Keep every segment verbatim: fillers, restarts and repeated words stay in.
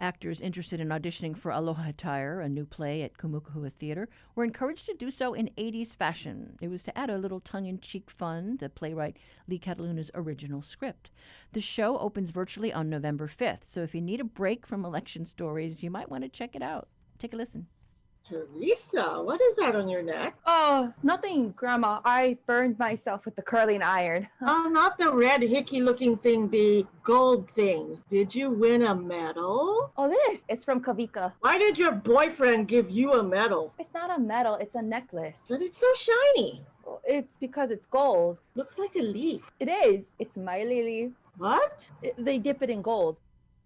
Actors interested in auditioning for Aloha Attire, a new play at Kumukuhua Theater, were encouraged to do so in eighties fashion. It was to add a little tongue-in-cheek fun to playwright Lee Cataluna's original script. The show opens virtually on November fifth, so if you need a break from election stories, you might want to check it out. Take a listen. Teresa, what is that on your neck? Oh, nothing, Grandma. I burned myself with the curling iron. Oh, not the red hickey-looking thing, the gold thing. Did you win a medal? Oh, this. It's from Kavika. Why did your boyfriend give you a medal? It's not a medal. It's a necklace. But it's so shiny. It's because it's gold. Looks like a leaf. It is. It's my lily. What? It, they dip it in gold.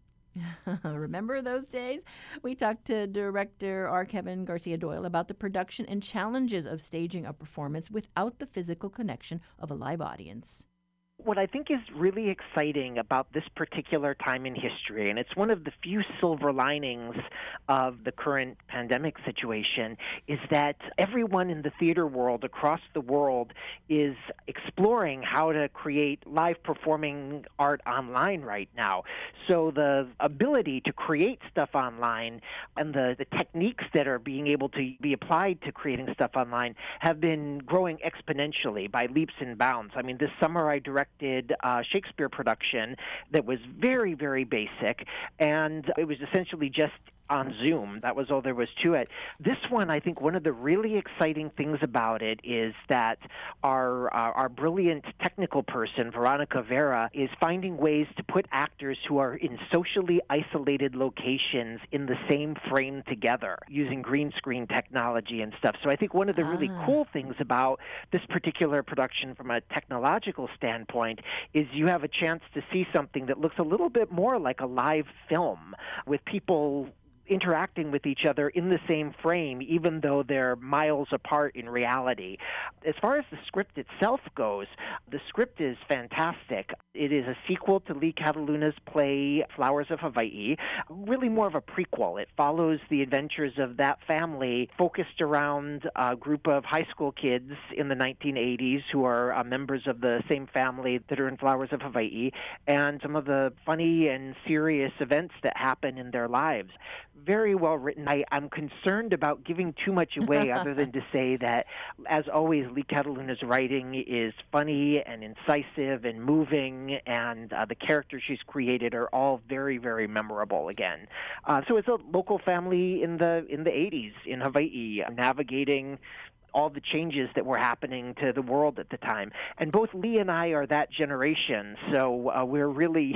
Remember those days? We talked to director R. Kevin Garcia Doyle about the production and challenges of staging a performance without the physical connection of a live audience. What I think is really exciting about this particular time in history, and it's one of the few silver linings of the current pandemic situation, is that everyone in the theater world across the world is exploring how to create live performing art online right now. So the ability to create stuff online and the, the techniques that are being able to be applied to creating stuff online have been growing exponentially by leaps and bounds. I mean, this summer I directed a Shakespeare production that was very, very basic, and it was essentially just on Zoom. That was all there was to it. This one, I think one of the really exciting things about it is that our uh, our brilliant technical person, Veronica Vera, is finding ways to put actors who are in socially isolated locations in the same frame together using green screen technology and stuff. So I think one of the ah. really cool things about this particular production from a technological standpoint is you have a chance to see something that looks a little bit more like a live film with people interacting with each other in the same frame, even though they're miles apart in reality. As far as the script itself goes, the script is fantastic. It is a sequel to Lee Cataluna's play Flowers of Hawaii, really more of a prequel. It follows the adventures of that family focused around a group of high school kids in the nineteen eighties who are uh, members of the same family that are in Flowers of Hawaii, and some of the funny and serious events that happen in their lives. Very well written. I, I'm concerned about giving too much away other than to say that, as always, Lee Cataluna's writing is funny and incisive and moving, and uh, the characters she's created are all very, very memorable again. Uh, so it's a local family in the in the eighties in Hawaii, uh, navigating all the changes that were happening to the world at the time. And both Lee and I are that generation, so uh, we're really,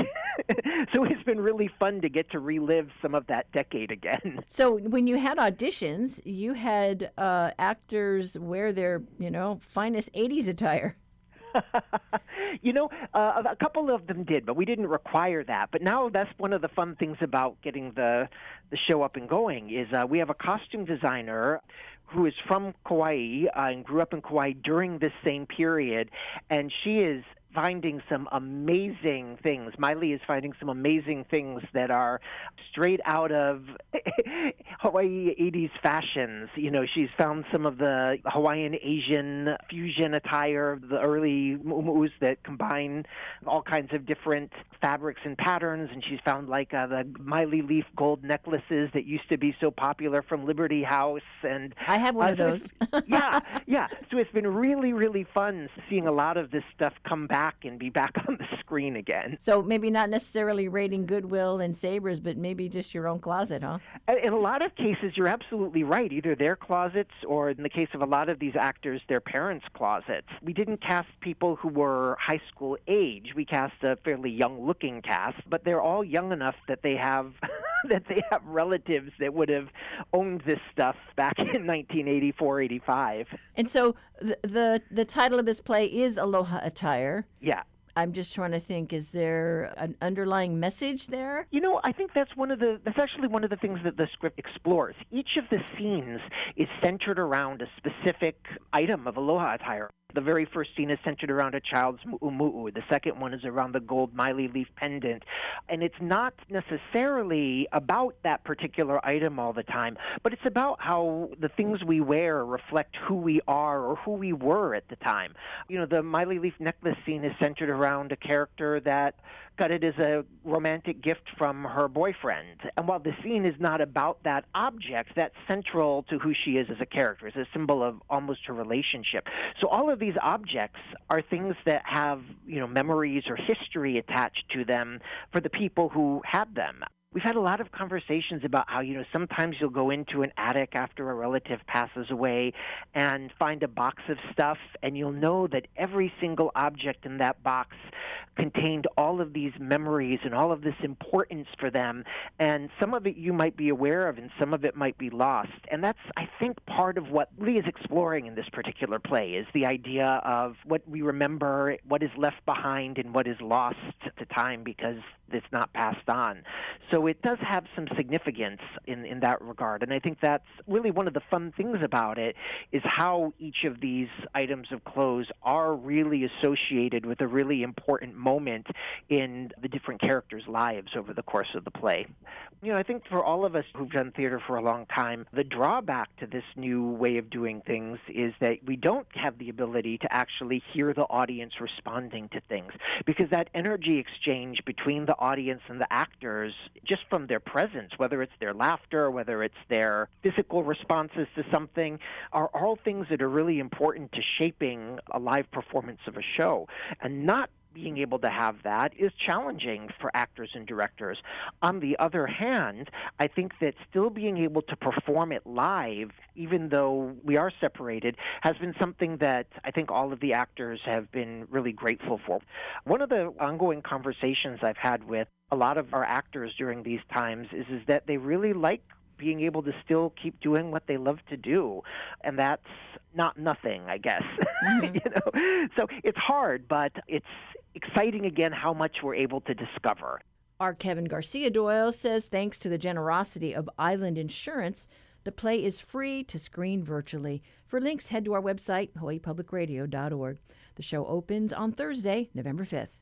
so it's been really fun to get to relive some of that decade again. So when you had auditions, you had uh, actors wear their, you know, finest eighties attire. You know, uh, a couple of them did, but we didn't require that. But now that's one of the fun things about getting the the show up and going is uh, we have a costume designer who is from Kauai uh, and grew up in Kauai during this same period, and she is finding some amazing things. Miley is finding some amazing things that are straight out of Hawaii eighties fashions. You know, she's found some of the Hawaiian Asian fusion attire, the early muumuus that combine all kinds of different fabrics and patterns, and she's found like uh, the Miley leaf gold necklaces that used to be so popular from Liberty House. And I have one uh, of those. yeah, yeah. So it's been really, really fun seeing a lot of this stuff come back and be back on the screen again. So maybe not necessarily raiding Goodwill and Sabres, but maybe just your own closet, huh? In a lot of cases, you're absolutely right. Either their closets or, in the case of a lot of these actors, their parents' closets. We didn't cast people who were high school age. We cast a fairly young-looking cast, but they're all young enough that they have that they have relatives that would have owned this stuff back in nineteen eighty-four, eighty-five. And so the, the the title of this play is Aloha Attire. Yeah. I'm just trying to think, is there an underlying message there? You know, I think that's one of the, that's actually one of the things that the script explores. Each of the scenes is centered around a specific item of aloha attire. The very first scene is centered around a child's mu'umu'u. The second one is around the gold Miley leaf pendant. And it's not necessarily about that particular item all the time, but it's about how the things we wear reflect who we are or who we were at the time. You know, the Miley leaf necklace scene is centered around a character that got it as a romantic gift from her boyfriend. And while the scene is not about that object, that's central to who she is as a character. It's a symbol of almost her relationship. So all of these objects are things that have, you know, memories or history attached to them for the people who had them. We've had a lot of conversations about how, you know, sometimes you'll go into an attic after a relative passes away and find a box of stuff, and you'll know that every single object in that box contained all of these memories and all of this importance for them, and some of it you might be aware of and some of it might be lost. And that's, I think, part of what Lee is exploring in this particular play, is the idea of what we remember, what is left behind, and what is lost to time because it's not passed on. So it does have some significance in, in that regard. And I think that's really one of the fun things about it, is how each of these items of clothes are really associated with a really important moment in the different characters' lives over the course of the play. You know, I think for all of us who've done theater for a long time, the drawback to this new way of doing things is that we don't have the ability to actually hear the audience responding to things, because that energy exchange between the audience and the actors, just from their presence, whether it's their laughter, whether it's their physical responses to something, are all things that are really important to shaping a live performance of a show. And not being able to have that is challenging for actors and directors. On the other hand, I think that still being able to perform it live, even though we are separated, has been something that I think all of the actors have been really grateful for. One of the ongoing conversations I've had with a lot of our actors during these times is, is that they really like being able to still keep doing what they love to do. And that's not nothing, I guess. Mm-hmm. you know? So it's hard, but it's exciting again how much we're able to discover. Our Kevin Garcia Doyle says thanks to the generosity of Island Insurance, the play is free to screen virtually. For links, head to our website, hawaii public radio dot org. The show opens on Thursday, November fifth.